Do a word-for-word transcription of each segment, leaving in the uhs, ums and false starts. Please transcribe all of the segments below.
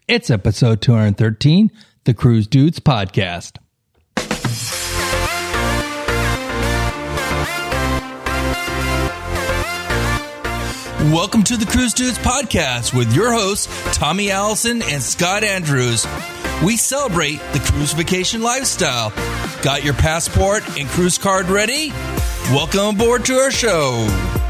It's episode two hundred thirteen, the Cruise Dudes Podcast. Welcome to the Cruise Dudes Podcast with your hosts, Tommy Allison and Scott Andrews. We celebrate the cruise vacation lifestyle. Got your passport and cruise card ready? Welcome aboard to our show.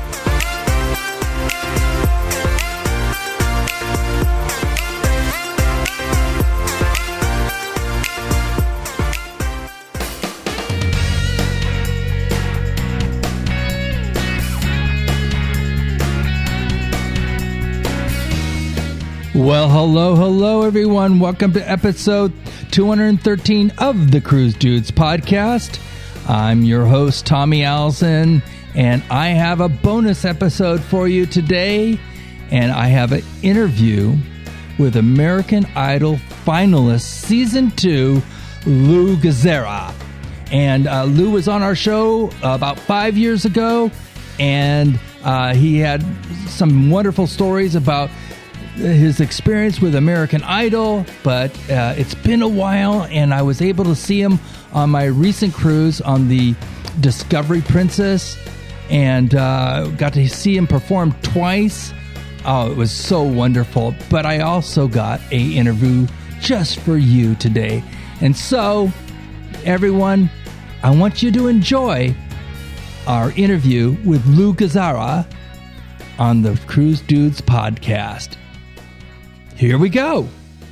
Well, hello, hello, everyone. Welcome to episode two hundred thirteen of the Cruise Dudes Podcast. I'm your host, Tommy Allison, and I have a bonus episode for you today. And I have an interview with American Idol finalist Season two, Lou Gazzara. And uh, Lou was on our show about five years ago, and uh, he had some wonderful stories about his experience with American Idol, but uh, it's been a while, and I was able to see him on my recent cruise on the Discovery Princess, and uh, got to see him perform twice. Oh, it was so wonderful. But I also got a interview just for you today. And so, everyone, I want you to enjoy our interview with Lou Gazzara on the Cruise Dudes Podcast. Here we go.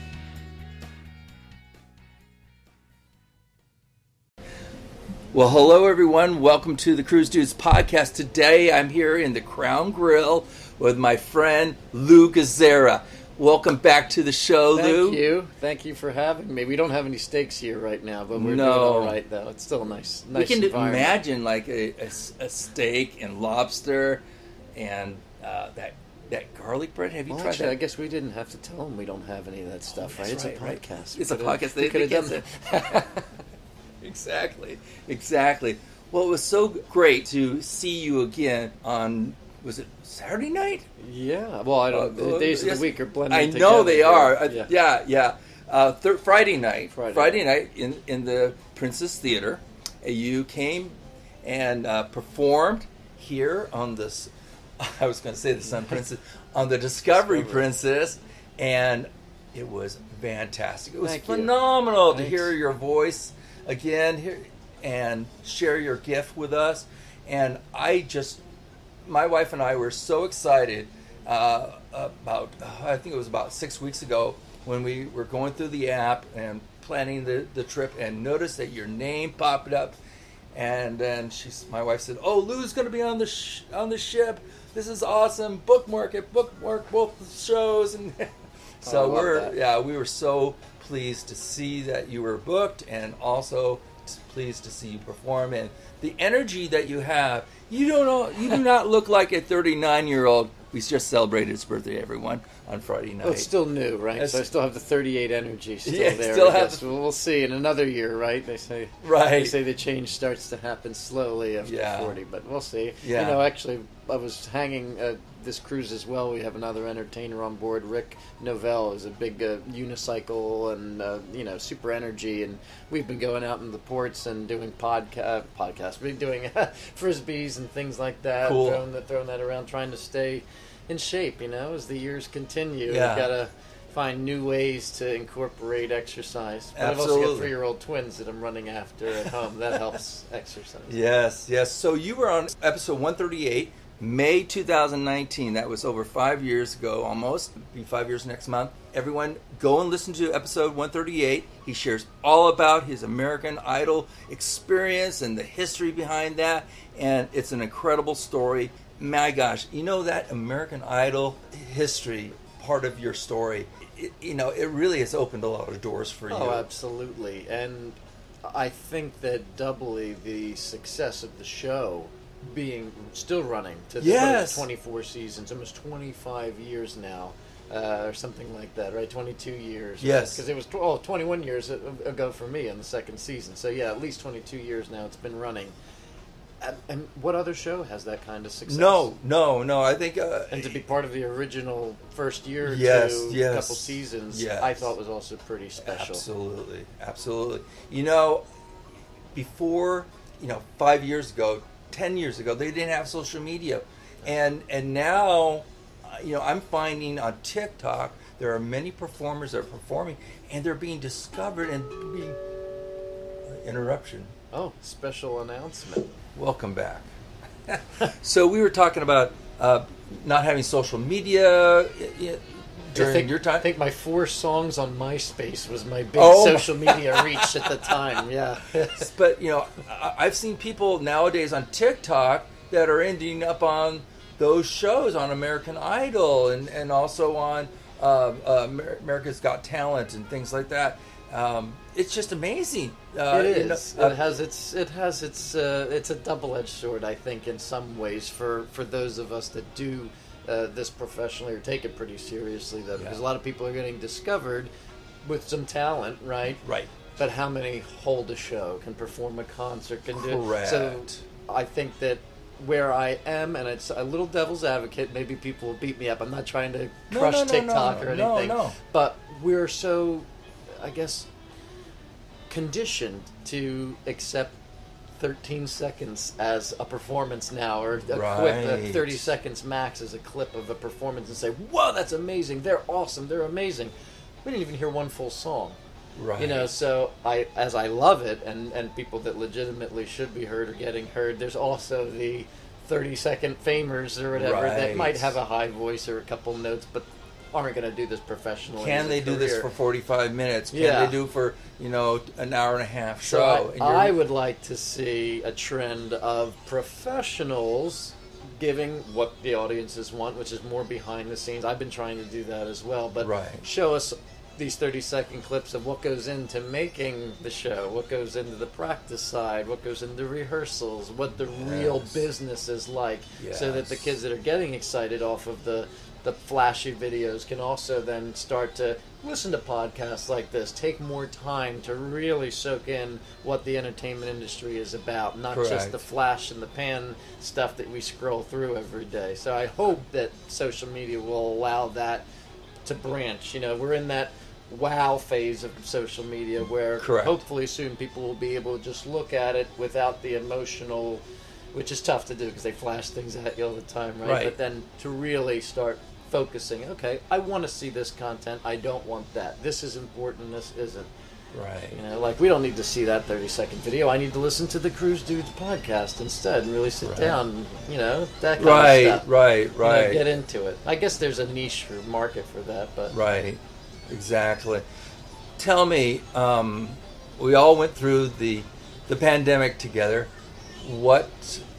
Well, hello, everyone. Welcome to the Cruise Dudes Podcast. Today, I'm here in the Crown Grill with my friend Lou Gazzara. Welcome back to the show, Thank Lou. Thank you. Thank you for having me. We don't have any steaks here right now, but we're no. doing all right, though. It's still a nice, nice We can environment. imagine like a, a, a steak and lobster and uh, that that garlic bread. Have you well, tried actually, that? I guess we didn't have to tell them we don't have any of that stuff, Oh, right? It's right, a right. podcast. It's we a podcast. They, we could they have done that. Exactly. Exactly. Well, it was so great to see you again on, was it Saturday night? Yeah. Well, I don't. Uh, the days yes, of the week are blending I together. know they here. are. Uh, Yeah. yeah, yeah. Uh, thir- Friday night. Friday. Friday night in, in the Princess Theater. Uh, you came and uh, performed here on this, I was going to say the Sun Princess, on the Discovery, Discovery. Princess, and it was fantastic. It was Thank you. phenomenal to Thanks. hear your voice again here and share your gift with us. And I just, my wife and I were so excited uh, about, I think it was about six weeks ago when we were going through the app and planning the, the trip and noticed that your name popped up. And then she's, my wife said, "Oh, Lou's going to be on the sh- on the ship. This is awesome. Bookmark it, bookmark both shows." And so Oh, I love we're that. yeah, we were so pleased to see that you were booked, and also pleased to see you perform. And the energy that you have, you don't know, you do not look like a thirty-nine year old. We just celebrated his birthday, everyone, on Friday night. Well, it's still new, right? It's- so I still have the thirty-eight energy still Yeah, there. still I have guess. the- Well, we'll see in another year, right? They say Right. They say the change starts to happen slowly after Yeah. forty, but we'll see. Yeah. You know, actually, I was hanging uh, this cruise as well. We have another entertainer on board. Rick Novell is a big uh, unicycle and uh, you know super energy, and we've been going out in the ports and doing podca- podcasts. We've been doing frisbees and things like that. Cool. Throwing that, throwing that around, trying to stay in shape, you know, as the years continue. Yeah. We've got to find new ways to incorporate exercise. But I've also Absolutely. got three-year-old twins that I'm running after at home. That helps exercise. Yes, yes. So you were on episode one thirty-eight, May two thousand nineteen. That was over five years ago, almost. It'll be five years next month. Everyone, go and listen to episode one thirty-eight. He shares all about his American Idol experience and the history behind that. And it's an incredible story. My gosh, you know that American Idol history part of your story, it, you know, it really has opened a lot of doors for you. Oh, absolutely. And I think that doubly the success of the show being still running to the Yes. twenty-four seasons, almost twenty-five years now, uh, or something like that, right? twenty-two years. Yes. Because it was tw- oh, twenty-one years ago for me on the second season. So, yeah, at least twenty-two years now it's been running. And, and what other show has that kind of success? No, no, no. I think uh, and to be part of the original first year or yes, two, yes, couple seasons, yes. I thought was also pretty special. Absolutely, absolutely. You know, before, you know, five years ago, ten years ago, they didn't have social media, and and now, you know, I'm finding on TikTok there are many performers that are performing, and they're being discovered and being interruption. Oh, special announcement. Welcome back. So we were talking about uh, not having social media uh, during I think, your time. I think my four songs on MySpace was my big Oh, social media reach at the time. Yeah. But, you know, I- I've seen people nowadays on TikTok that are ending up on those shows on American Idol and, and also on uh, uh, America's Got Talent and things like that. Um, it's just amazing. Uh, it you know, is. uh, it has its. It has its. Uh, it's a double-edged sword, I think, in some ways for for those of us that do uh, this professionally or take it pretty seriously. Though, because Yeah. a lot of people are getting discovered with some talent, right? Right. But how many hold a show, can perform a concert, can do? Correct. So I think that where I am, and it's a little devil's advocate. Maybe people will beat me up. I'm not trying to No, crush no, no, TikTok no, or no, anything. no. But we're so, I guess, conditioned to accept thirteen seconds as a performance now, or a clip, uh, Right. thirty seconds max as a clip of a performance, and say, "Whoa, that's amazing! They're awesome! They're amazing!" We didn't even hear one full song. Right. You know, so I, as I love it, and, and people that legitimately should be heard are getting heard, there's also the thirty second famers or whatever that Right. might have a high voice or a couple notes, but aren't going to do this professionally. Can as a they do this career. for forty-five minutes? Can Yeah. they do for, you know, an hour and a half So show? And I, you're- I would like to see a trend of professionals giving what the audiences want, which is more behind the scenes. I've been trying to do that as well, but Right. show us these thirty second clips of what goes into making the show, what goes into the practice side, what goes into rehearsals, what the real Yes. business is like, so that the Yes. kids that are getting excited off of the the flashy videos can also then start to listen to podcasts like this, take more time to really soak in what the entertainment industry is about, not just Correct. the flash and the pan stuff that we scroll through every day. So I hope that social media will allow that to branch. You know, we're in that wow phase of social media where Correct. hopefully soon people will be able to just look at it without the emotional, which is tough to do because they flash things at you all the time, right? Right. But then to really start focusing, okay, I want to see this content, I don't want that. This is important, this isn't. Right. You know, like we don't need to see that thirty second video. I need to listen to the Cruise Dudes podcast instead and really sit Right. down, you know, that kind Right, of stuff. right, You know, right. get into it. I guess there's a niche for market for that, but Right, exactly. Tell me, um, we all went through the the pandemic together. What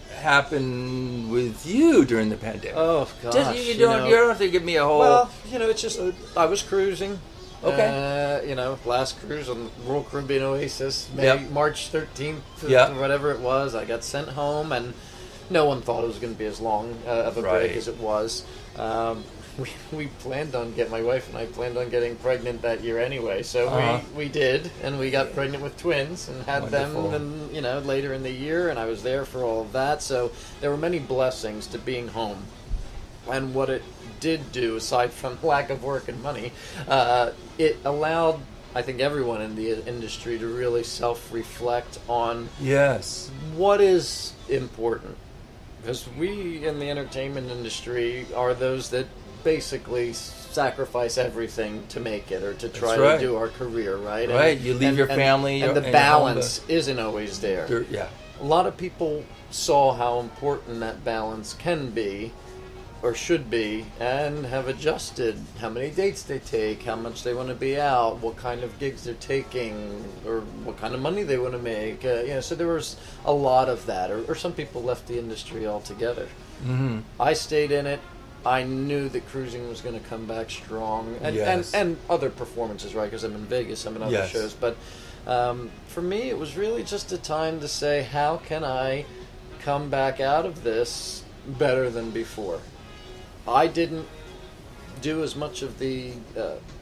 happened with you during the pandemic? oh gosh, Just, you, you don't, know. you don't have to give me a whole. Well, you know, it's just I was cruising. Okay. Uh, you know, last cruise on the Royal Caribbean Oasis, May, Yep. March thirteenth, Yep. whatever it was. I got sent home, and no one thought it was going to be as long uh, of a Right. break as it was. Um, we, we planned on getting, my wife and I planned on getting pregnant that year anyway, so Uh-huh. we, we did, and we got pregnant with twins and had Wonderful. them, and you know, later in the year, and I was there for all of that. So there were many blessings to being home. And what it did do, aside from lack of work and money, uh, it allowed, I think, everyone in the industry to really self-reflect on Yes. what is important. Because we in the entertainment industry are those that basically sacrifice everything to make it or to try That's right. to do our career, right? Right, you leave your family And, and the your balance home isn't always there. There- yeah. A lot of people saw how important that balance can be or should be and have adjusted how many dates they take, how much they want to be out, what kind of gigs they're taking, or what kind of money they want to make. Uh, you know, so there was a lot of that, or, or some people left the industry altogether. Mm-hmm. I stayed in it. I knew that cruising was going to come back strong, and Yes. and, and other performances, right? Because I'm in Vegas, I'm in other Yes. shows. But um, for me, it was really just a time to say, how can I come back out of this better than before? I didn't do as much of the uh,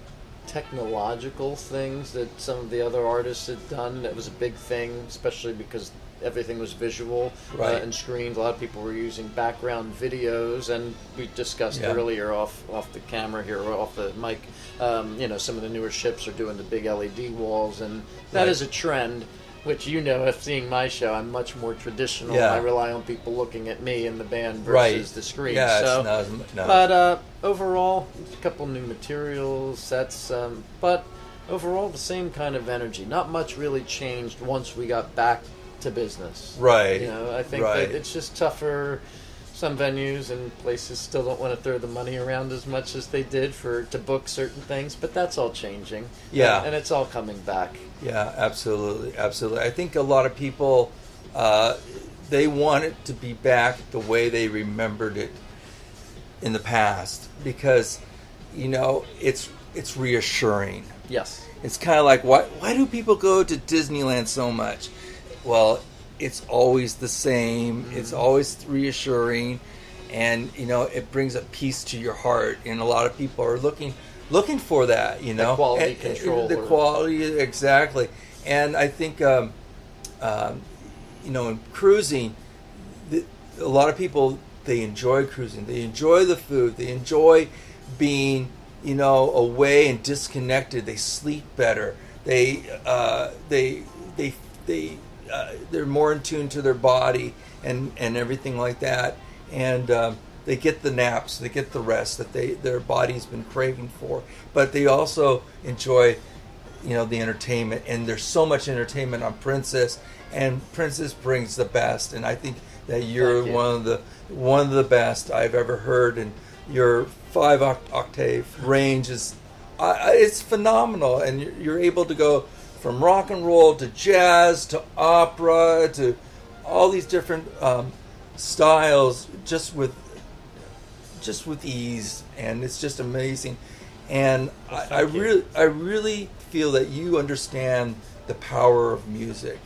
technological things that some of the other artists had done. That was a big thing, especially because everything was visual Right. uh, and screened. A lot of people were using background videos, and we discussed Yeah. earlier off off the camera here, or off the mic. Um, you know, some of the newer ships are doing the big L E D walls, and that Right. is a trend. Which, you know, if seeing my show, I'm much more traditional. Yeah. I rely on people looking at me and the band versus Right. the screen. Yeah, so, it's not as mu- no. But uh, overall, a couple new materials, sets, um, but overall the same kind of energy. Not much really changed once we got back to business. Right. You know, I think Right. that it's just tougher. Some venues and places still don't want to throw the money around as much as they did for to book certain things, but that's all changing. Yeah. and, and it's all coming back. Yeah, absolutely, absolutely. I think a lot of people, uh, they want it to be back the way they remembered it in the past, because, you know, it's it's reassuring. Yes. It's kind of like, why why do people go to Disneyland so much? Well, it's always the same. Mm-hmm. It's always reassuring, and you know, it brings a peace to your heart. And a lot of people are looking looking for that. You know, quality And- control the or- quality, exactly. And I think, um, um, you know, in cruising, the, a lot of people, they enjoy cruising. They enjoy the food. They enjoy being, you know, away and disconnected. They sleep better. They uh, they they they uh, they're more in tune to their body and and everything like that. And um, they get the naps. They get the rest that they their body's been craving for. But they also enjoy, you know, the entertainment. And there's so much entertainment on Princess, and Princess brings the best. And I think that you're Thank you. one of the one of the best I've ever heard. And your five oct- octave range is I, I- it's phenomenal. And you're, you're able to go from rock and roll to jazz to opera to all these different um, styles, just with just with ease, and it's just amazing. And I, I thank you. really, I really feel that you understand the power of music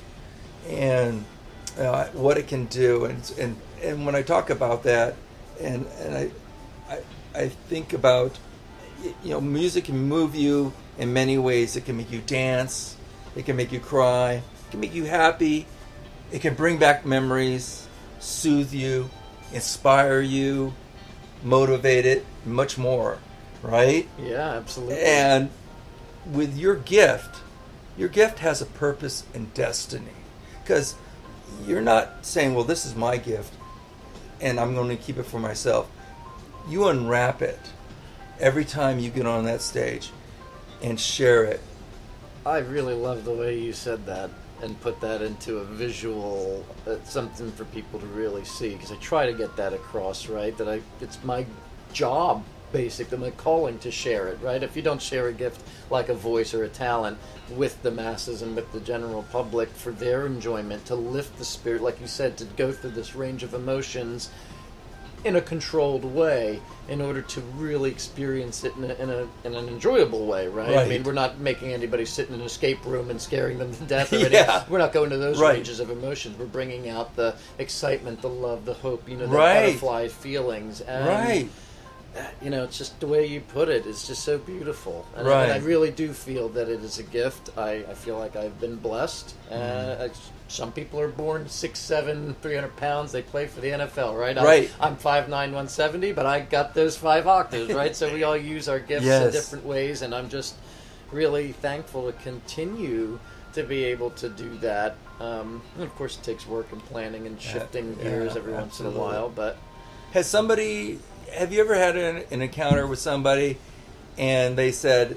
and uh, what it can do. And it's- and and when I talk about that, and and I, I I think about, you know, music can move you in many ways. It can make you dance. It can make you cry. It can make you happy. It can bring back memories, soothe you, inspire you, motivate it, much more, right? Yeah, absolutely. And with your gift, your gift has a purpose and destiny. Because you're not saying, well, this is my gift, and I'm going to keep it for myself. You unwrap it every time you get on that stage and share it. I really love the way you said that and put that into a visual, uh, something for people to really see. Because I try to get that across, right? That I, it's my job, basically, my calling to share it, right? If you don't share a gift like a voice or a talent with the masses and with the general public for their enjoyment, to lift the spirit, like you said, to go through this range of emotions in a controlled way in order to really experience it in, a, in, a, in an enjoyable way, right? I Right. mean, we're not making anybody sit in an escape room and scaring them to death or Yeah. anything. We're not going to those Right. ranges of emotions. We're bringing out the excitement, the love, the hope, you know, the Right. butterfly feelings. And, Right. you know, it's just the way you put it. It's just so beautiful. And, Right. and I really do feel that it is a gift. I, I feel like I've been blessed. Mm-hmm. Uh, I- some people are born six, seven, three hundred pounds. They play for the N F L, right? I'm, Right. I'm five nine, one seventy, but I got those five octaves, right? So we all use our gifts in Yes. different ways, and I'm just really thankful to continue to be able to do that. Um, and of course, it takes work and planning and shifting Yeah, gears every once in a absolutely. while, but Has somebody, have you ever had an, an encounter with somebody and they said,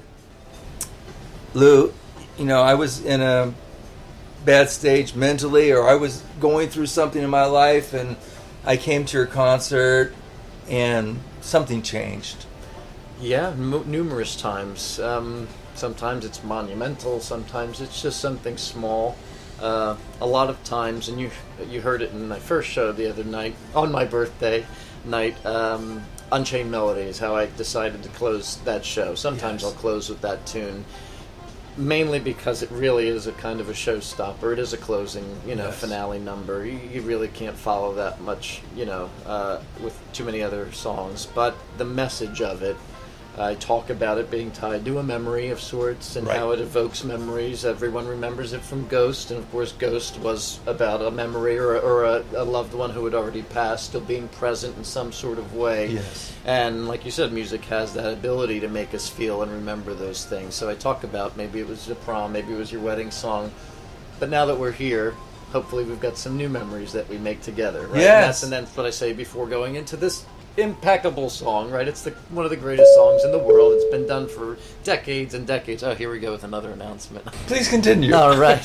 Lou, you know, I was in a bad stage mentally, or I was going through something in my life, and I came to your concert and something changed? yeah, m- numerous times. Um, sometimes it's monumental. Sometimes it's just something small. Uh, a lot of times, and you you heard it in my first show the other night on my birthday night. Um, Unchained Melody is how I decided to close that show. Sometimes Yes. I'll close with that tune, mainly because it really is a kind of a showstopper. It is a closing, you know, Yes. finale number. You, you really can't follow that much, you know, uh, with too many other songs. But the message of it I talk about it being tied to a memory of sorts and Right. how it evokes memories. Everyone remembers it from Ghost, and of course Ghost was about a memory or, or a, a loved one who had already passed still being present in some sort of way. Yes. And like you said, music has that ability to make us feel and remember those things. So I talk about maybe it was your prom, maybe it was your wedding song, but now that we're here, hopefully we've got some new memories that we make together, right? Yes. And that's, and that's what I say before going into this impeccable song, right? It's the one of the greatest songs in the world. It's been done for decades and decades. Oh, here we go with another announcement. Please continue. All right.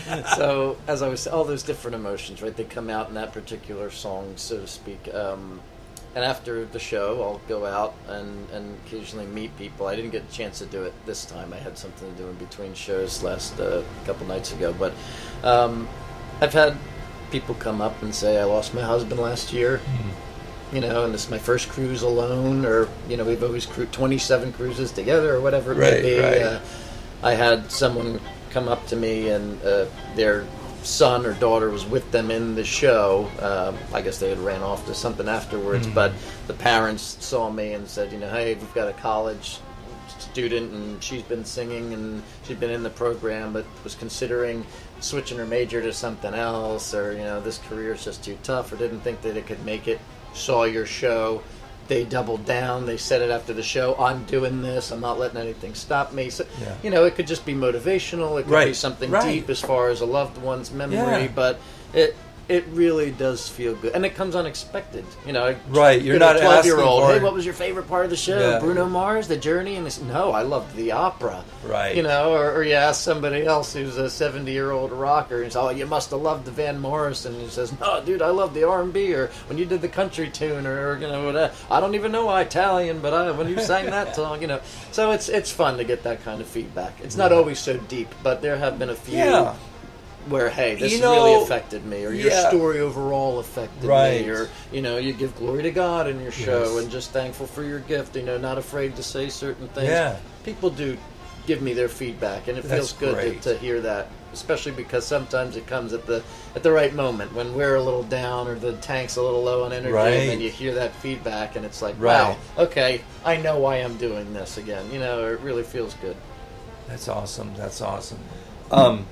So, as I was saying, all those different emotions, right? They come out in that particular song, so to speak. Um, and after the show, I'll go out and, and occasionally meet people. I didn't get a chance to do it this time. I had something to do in between shows last uh, couple nights ago. But um, I've had people come up and say, I lost my husband last year. Mm-hmm. You know, and this is my first cruise alone, or, you know, we've always cruised twenty-seven cruises together, or whatever it right, may be. Right. Uh, I had someone come up to me, and uh, their son or daughter was with them in the show. Uh, I guess they had ran off to something afterwards, mm-hmm. but the parents saw me and said, you know, hey, we've got a college student, and she's been singing, and she'd been in the program, but was considering switching her major to something else, or, you know, this career is just too tough, or didn't think that it could make it. Saw your show, they doubled down, they said it after the show, I'm doing this, I'm not letting anything stop me. So, yeah. you know, it could just be motivational, it could right. be something right. deep as far as a loved one's memory, yeah. but it it really does feel good. And it comes unexpected. You know, right, you're not a twelve-year-old, asking for hey, what was your favorite part of the show? Yeah. Bruno Mars, The Journey? And they say, no, I loved the opera. Right. You know, or, or you ask somebody else who's a seventy-year-old rocker, and you say, oh, you must have loved the Van Morrison. And he says, no, dude, I love the R and B, or when you did the country tune, or, or you know, whatever. I don't even know Italian, but I, when you sang that song, you know. So it's it's fun to get that kind of feedback. It's not yeah. always so deep, but there have been a few yeah. where, hey, this you know, really affected me, or your yeah. story overall affected right. me, or, you know, you give glory to God in your show, yes. and just thankful for your gift, you know, not afraid to say certain things. Yeah. People do give me their feedback, and it That's feels good great. to, to hear that, especially because sometimes it comes at the at the right moment, when we're a little down, or the tank's a little low on energy, right. and then you hear that feedback, and it's like, right. wow, okay, I know why I'm doing this again. You know, it really feels good. That's awesome. That's awesome. Um,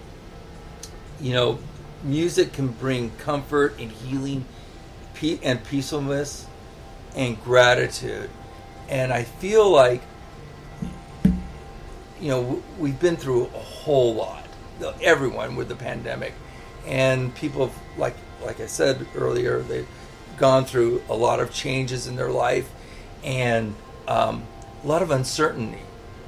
you know, music can bring comfort and healing pe- and peacefulness and gratitude. And I feel like, you know, we've been through a whole lot, everyone with the pandemic. And people, have, like like I said earlier, they've gone through a lot of changes in their life, and um, a lot of uncertainty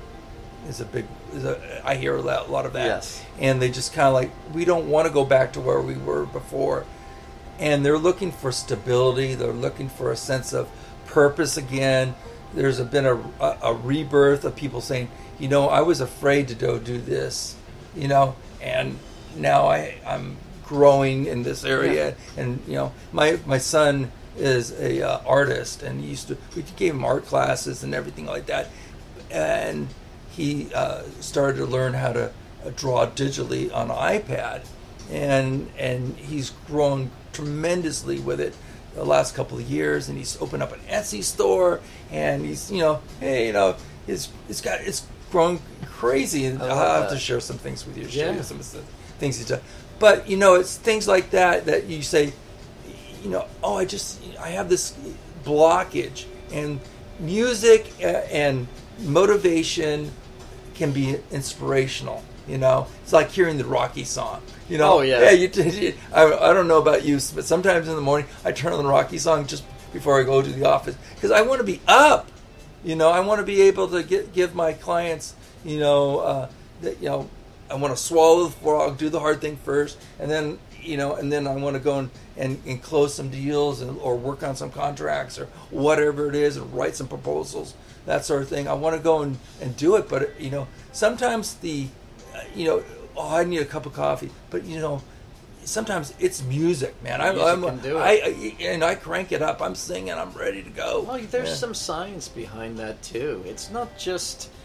is a big, is a, I hear a lot, a lot of that. Yes. And they just kind of like, we don't want to go back to where we were before. And they're looking for stability. They're looking for a sense of purpose again. There's a, been a, a, a rebirth of people saying, you know, I was afraid to go do this, you know, and now I, I'm growing in this area. Yeah. And, you know, my, my son is a uh, artist, and he used to, we gave him art classes and everything like that. And he uh, started to learn how to uh, draw digitally on an iPad, and and he's grown tremendously with it the last couple of years. And he's opened up an Etsy store, and he's, you know, hey, you know, it's it's got it's grown crazy. And I'll have that. to share some things with you, show Yeah. you some of the things he's done. But you know, it's things like that that you say, you know, oh, I just I have this blockage, and music and motivation can be inspirational. You know, it's like hearing the Rocky song. You know, Oh, yeah. yeah. You, you, I, I don't know about you, but sometimes in the morning I turn on the Rocky song just before I go to the office, because I want to be up. You know, I want to be able to get, give my clients, you know, uh, that, you know, I want to swallow the frog, do the hard thing first, and then, you know, and then I want to go and, and, and close some deals, and, or work on some contracts, or whatever it is, and write some proposals, that sort of thing. I want to go and, and do it, but, you know, sometimes the, uh, you know, oh, I need a cup of coffee, but, you know, sometimes it's music, man. I, Music I'm, can do it. I, I, and I crank it up. I'm singing. I'm ready to go. Well, there's Yeah. some science behind that too. It's not just,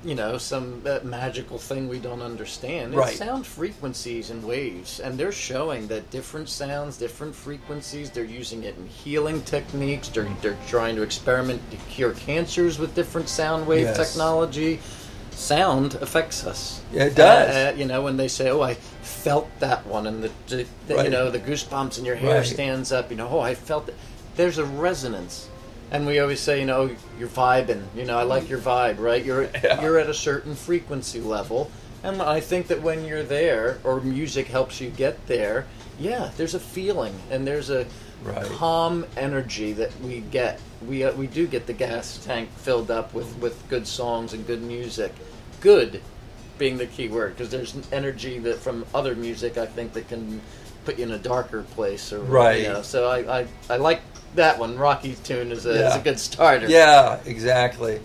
you know, some uh, magical thing we don't understand. It's Right. sound frequencies and waves, and they're showing that different sounds, different frequencies. They're using it in healing techniques. They're they're trying to experiment to cure cancers with different sound wave Yes. technology. Sound affects us. Yeah, it does. Uh, uh, you know, when they say, "Oh, I felt that one," and the, the, the Right. you know the goosebumps and your hair Right. stands up. You know, "Oh, I felt it." There's a resonance. And we always say, you know, you're vibing. You know, I like your vibe, right? You're Yeah. you're at a certain frequency level, and I think that when you're there, or music helps you get there, yeah, there's a feeling and there's a Right. calm energy that we get. We uh, we do get the gas tank filled up with with good songs and good music. Good being the key word, because there's an energy that from other music I think that can put you in a darker place, or Right. You know, so I, I I like. That one, Rocky's tune, is a, Yeah. is a good starter. Yeah, exactly.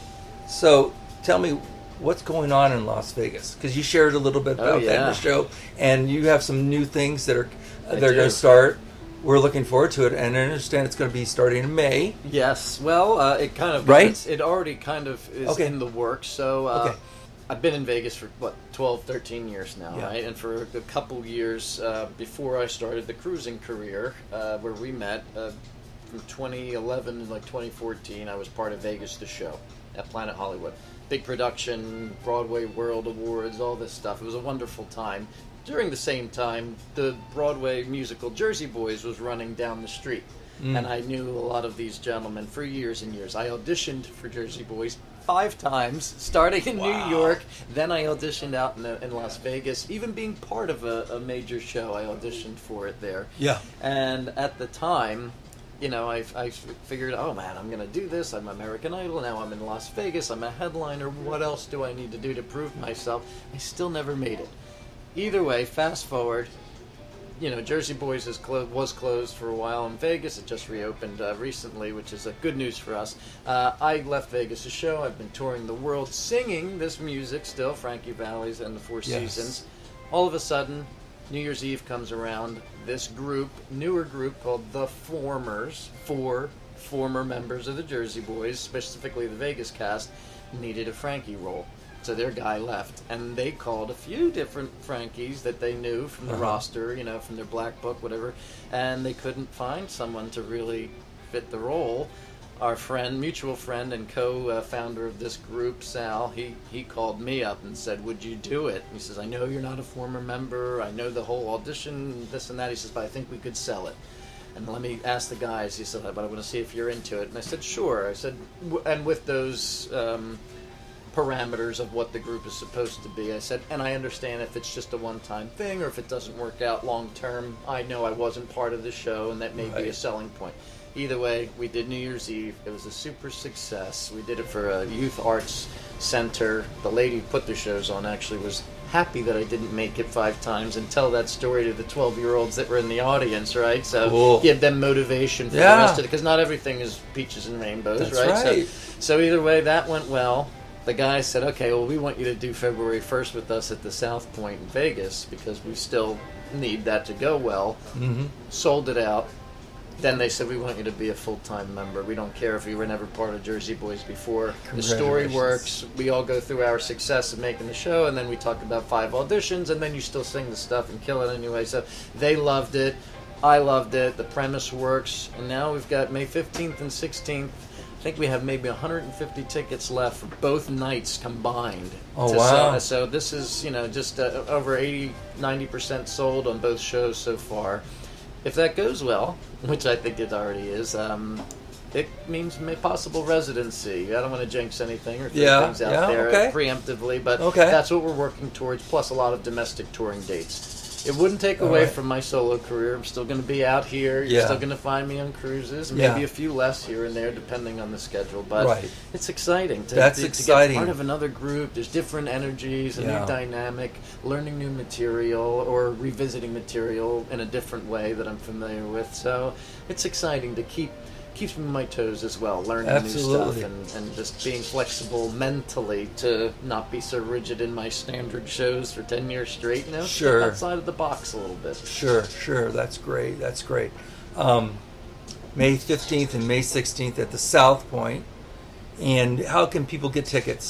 So, tell me what's going on in Las Vegas, because you shared a little bit Oh, about that in yeah. the show, and you have some new things that are I they're do. going to start. We're looking forward to it, and I understand it's going to be starting in May. Yes. Well, uh, it kind of Right? It's, it already kind of is Okay. in the works. So uh, Okay. I've been in Vegas for what twelve, thirteen years now, Yeah. right? And for a couple years uh, before I started the cruising career, uh, where we met uh, from twenty eleven to like twenty fourteen, I was part of Vegas the Show at Planet Hollywood. Big production, Broadway World Awards, all this stuff. It was a wonderful time. During the same time, the Broadway musical Jersey Boys was running down the street. Mm. And I knew a lot of these gentlemen for years and years. I auditioned for Jersey Boys five times, starting in Wow. New York. Then I auditioned out in, in Las Vegas. Even being part of a, a major show, I auditioned for it there. Yeah. And at the time, you know, I, I figured, oh man, I'm going to do this. I'm American Idol. Now I'm in Las Vegas. I'm a headliner. What else do I need to do to prove myself? I still never made it. Either way, fast forward, you know, Jersey Boys is clo- was closed for a while in Vegas. It just reopened uh, recently, which is uh, good news for us. Uh, I left Vegas to show. I've been touring the world singing this music still, Frankie Valli's and the Four Yes. Seasons. All of a sudden, New Year's Eve comes around. This group, newer group called The Formers, four former members of the Jersey Boys, specifically the Vegas cast, needed a Frankie role. So their guy left, and they called a few different Frankies that they knew from the Uh-huh. roster, you know, from their black book, whatever, and they couldn't find someone to really fit the role. Our friend, mutual friend and co-founder of this group, Sal, he, he called me up and said, would you do it? He says, I know you're not a former member, I know the whole audition, this and that. He says, but I think we could sell it. And let me ask the guys. He said, but I want to see if you're into it. And I said, sure. I said, w- and with those um, parameters of what the group is supposed to be. I said, and I understand if it's just a one-time thing or if it doesn't work out long-term. I know I wasn't part of the show, and that may be a Right. selling point. Either way, we did New Year's Eve. It was a super success. We did it for a youth arts center. The lady who put the shows on actually was happy that I didn't make it five times and tell that story to the twelve-year-olds that were in the audience, right? So Cool. give them motivation for Yeah. the rest of it, because not everything is peaches and rainbows, That's right? right. So, so either way, that went well. The guy said, okay, well, we want you to do February first with us at the South Point in Vegas because we still need that to go well. Mm-hmm. Sold it out. Then they said, we want you to be a full-time member. We don't care if you were never part of Jersey Boys before. The story Congratulations. works. We all go through our success of making the show, and then we talk about five auditions, and then you still sing the stuff and kill it anyway. So they loved it. I loved it. The premise works. And now we've got May fifteenth and sixteenth. I think we have maybe one hundred fifty tickets left for both nights combined. Oh, to wow. sell. So this is, you know, just uh, over eighty, ninety percent sold on both shows so far. If that goes well, which I think it already is, um, it means may possible residency. I don't want to jinx anything or throw Yeah, things out yeah, there okay. preemptively, but Okay. that's what we're working towards, plus a lot of domestic touring dates. It wouldn't take away right. from my solo career. I'm still going to be out here. You're Yeah. still going to find me on cruises, Yeah. maybe a few less here and there, depending on the schedule. But Right. it's exciting. To, That's to, exciting. To get part of another group. There's different energies, a Yeah. new dynamic, learning new material, or revisiting material in a different way that I'm familiar with. So it's exciting to keep keeps me on my toes as well, learning Absolutely. new stuff and, and just being flexible mentally to not be so rigid in my standard shows for ten years straight. You know, Sure. Step outside of the box a little bit. Sure, sure. That's great. That's great. Um, May fifteenth and May sixteenth at the South Point. And how can people get tickets?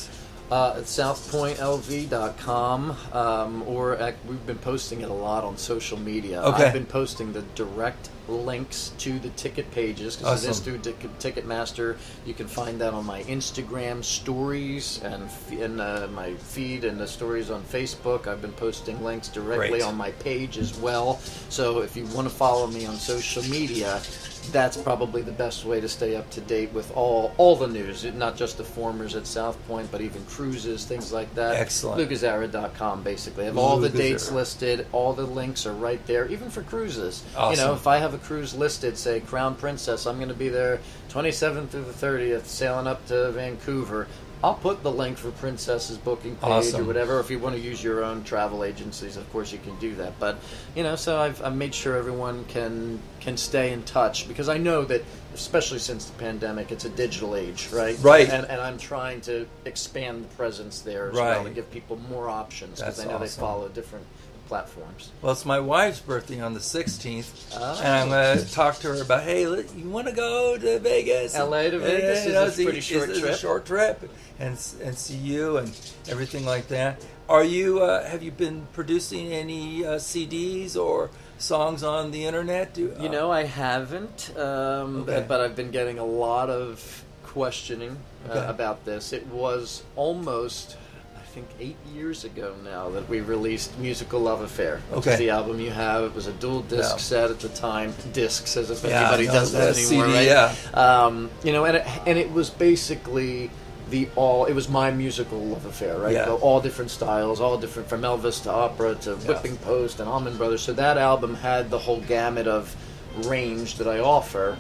Uh, at south point l v dot com, um, or at, we've been posting it a lot on social media. Okay. I've been posting the direct links to the ticket pages because Awesome. it is through Tic- Ticketmaster. You can find that on my Instagram stories and f- and uh, my feed and the stories on Facebook. I've been posting links directly Great. on my page as well. So if you want to follow me on social media, that's probably the best way to stay up to date with all all the news, not just the formers at South Point, but even cruises, things like that. Excellent. Lou Gazzara dot com, basically. I have all Lou the dates Gazzara. listed. All the links are right there, even for cruises. You Awesome. know, if I have a cruise listed, say Crown Princess, I'm going to be there twenty-seventh through the thirtieth, sailing up to Vancouver. I'll put the link for Princess's booking page Awesome. or whatever. If you want to use your own travel agencies, of course you can do that. But you know, so I've, I've made sure everyone can can stay in touch because I know that, especially since the pandemic, it's a digital age, right? Right. And and I'm trying to expand the presence there as Right. well and give people more options because That's I know they awesome. follow different platforms. Well, it's my wife's birthday on the sixteenth, Oh. and I'm going to talk to her about, hey, li- you want to go to Vegas? L A to And, Vegas you is know, a see- pretty short it's trip. a short trip, and s- and see you and everything like that. Are you? Uh, have you been producing any uh, C Ds or songs on the internet? Do, You uh, know, I haven't, um, Okay. but I've been getting a lot of questioning uh, Okay. about this. It was almost, I think, eight years ago now that we released Musical Love Affair, which Okay. is the album you have. It was a dual disc Yeah. set at the time. Discs, as if Yeah, anybody no, does that the anymore, C D, right? yeah. Um, you know, and it, and it was basically the all. It was my musical love affair, right? Yeah. So all different styles, all different from Elvis to opera to Whipping Post and Allman Brothers. So that album had the whole gamut of range that I offer.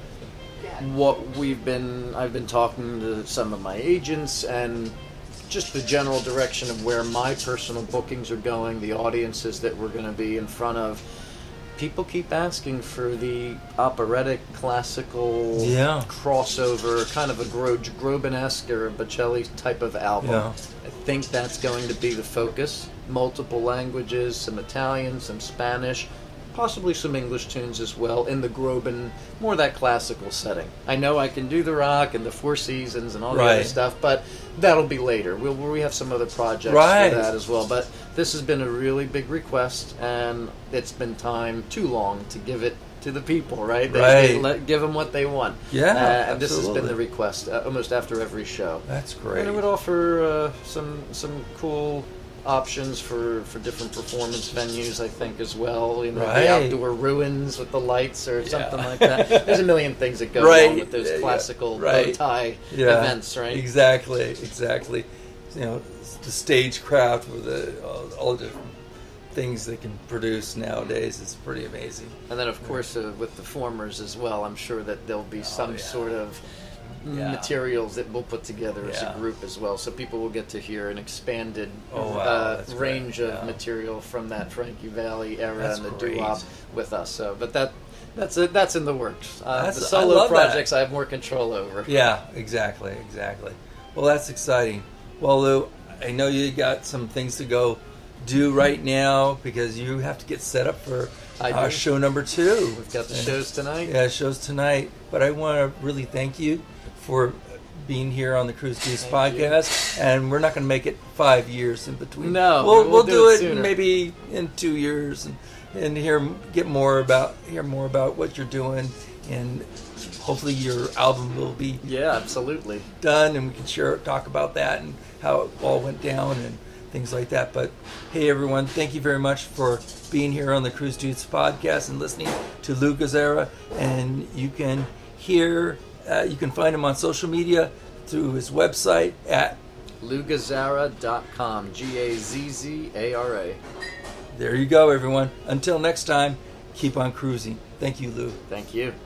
What we've been, I've been talking to some of my agents and just the general direction of where my personal bookings are going, the audiences that we're going to be in front of. People keep asking for the operatic, classical, Yeah. crossover, kind of a Gro- Groban-esque or a Bocelli type of album. Yeah. I think that's going to be the focus. Multiple languages, some Italian, some Spanish, possibly some English tunes as well in the Groban, more that classical setting. I know I can do the rock and the Four Seasons and all the other Right. stuff, but that'll be later. We'll, we have some other projects Right. for that as well. But this has been a really big request, and it's been time too long to give it to the people, right? They, Right. they let, give them what they want. Yeah, uh, and this has been absolutely. the request uh, almost after every show. That's great. And it would offer uh, some some cool options for, for different performance venues, I think, as well. You know, Right. the outdoor ruins with the lights or something Yeah. like that. There's a million things that go Right. along with those Yeah, yeah. classical Right. bow tie Yeah. events, right? Exactly, exactly. You know, the stagecraft with the, all, all the things they can produce nowadays is pretty amazing. And then, of course, uh, with the formers as well, I'm sure that there'll be some yeah. sort of Yeah. materials that we'll put together as Yeah. a group as well, so people will get to hear an expanded Oh, wow. uh, That's range great. of Yeah. material from that Frankie Valli era That's and the great. doo-wop with us. So, but that that's it. That's in the works. Uh, That's- the I solo love that. projects I have more control over. Yeah, exactly, exactly. Well, that's exciting. Well, Lou, I know you got some things to go do right now because you have to get set up for I uh, do. show number two. We've got the And- shows tonight. Yeah, shows tonight. But I want to really thank you for being here on the Cruise Juice Thank you. podcast. And we're not going to make it five years in between. No, we'll, we'll we'll do do, it it, sooner. maybe in two years and and hear get more about hear more about what you're doing, and hopefully your album will be Yeah, absolutely. done, and we can share talk about that and how it all went down and things like that. But hey, everyone, thank you very much for being here on the Cruise Dudes podcast and listening to Lou Gazzara. And you can hear, uh, you can find him on social media through his website at. Lou Gazzara dot com. G A Z Z A R A. There you go, everyone. Until next time, keep on cruising. Thank you, Lou. Thank you.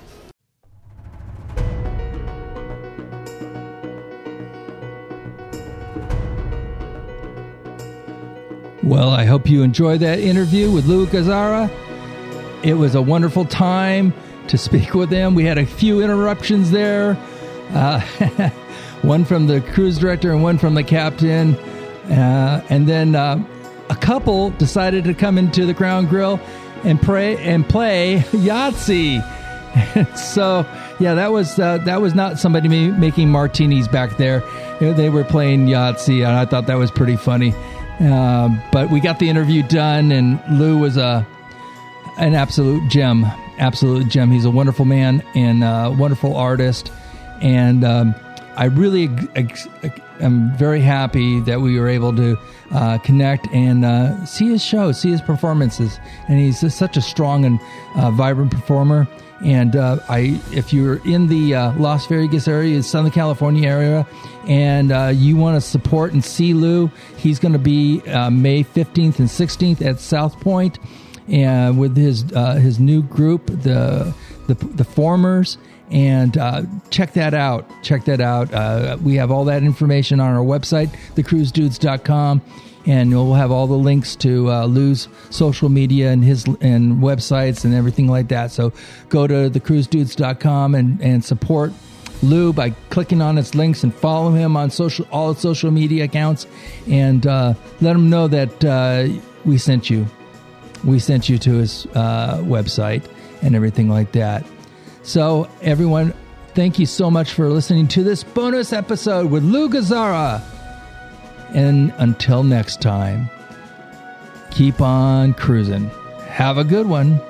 Well, I hope you enjoyed that interview with Lou Gazzara. It was a wonderful time to speak with him. We had a few interruptions there. Uh, one from the cruise director and one from the captain. Uh, and then uh, a couple decided to come into the Crown Grill and pray and play Yahtzee. So, yeah, that was uh, that was not somebody ma- making martinis back there. You know, they were playing Yahtzee, and I thought that was pretty funny. Uh, but we got the interview done, and Lou was a an absolute gem, absolute gem. He's a wonderful man and a wonderful artist, and um, I really ex- am very happy that we were able to uh, connect and uh, see his show, see his performances. And he's just such a strong and uh, vibrant performer. And uh, I, if you're in the uh, Las Vegas area, Southern California area, and uh, you want to support and see Lou, he's going to be uh, May fifteenth and sixteenth at South Point, and with his uh, his new group, the the, the Formers. And uh, check that out. Check that out. Uh, we have all that information on our website, the cruise dudes dot com. And we'll have all the links to uh, Lou's social media and his and websites and everything like that. So go to the cruise dudes dot com and, and support Lou by clicking on its links and follow him on social all his social media accounts, and uh, let him know that uh, we sent you. We sent you to his uh, website and everything like that. So everyone, thank you so much for listening to this bonus episode with Lou Gazzara. And until next time, keep on cruising. Have a good one.